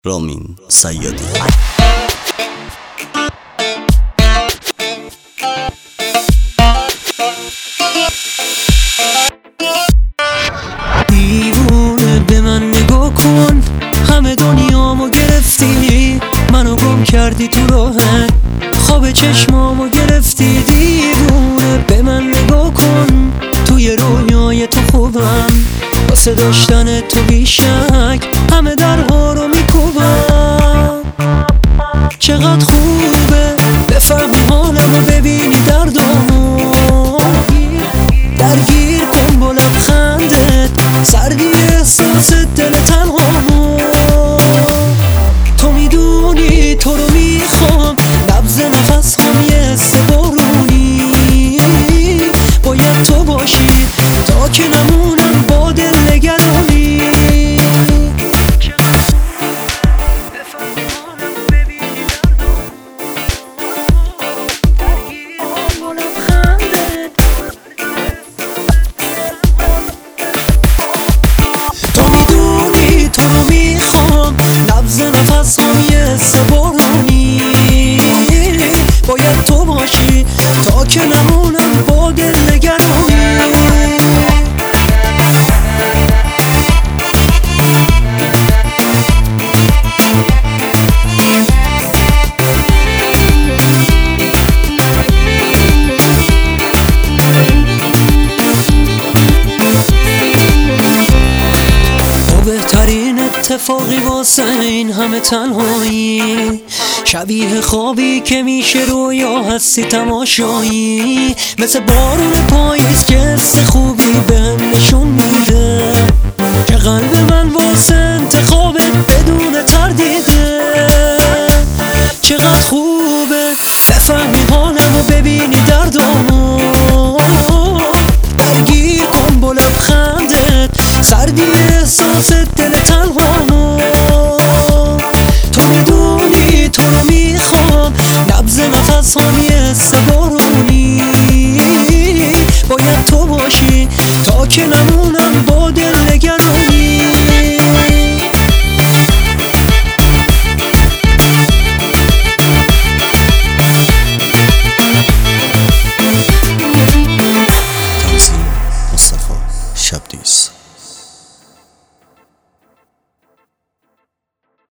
رامین صیادی. دیوونه به من نگاه کن، همه دنیامو گرفتی، منو گم کردی تو راهت، خواب چشمامو گرفتی. دیوونه به من نگاه کن، توی رویای تو خوبم، واسه داشتن تو بیشک همه درها رو میکوبم. چقدر خوبه بفهمی حالمو، ببینی دردامو، درگیر کن با لبخندت سردی احساس دل تنهامو. تو میدونی تو رو میخوام، نبض نفس هم یه حس بارونی، باید تو باشی تا که نمونم با دل نگرانی. نبض نفس هم یه حس بارونی، باید تو باشی تا که نمونم با دل نگرانی. بهترین اتفاقی واسه این همه تنهایی، شبیه خوابی که میشه رویا هستی تماشایی، مثل بارون پاییز که حس خوبی بهم نشون میده که قلب من واسه انتخابت بدون تردیده. چقدر خوبه بفهمی حالمو، ببینی دردامو، درگیر کن با لبخندت سردی احساس دل تنهامو. تو میدونی تو رو میخوام، نبض نفس هم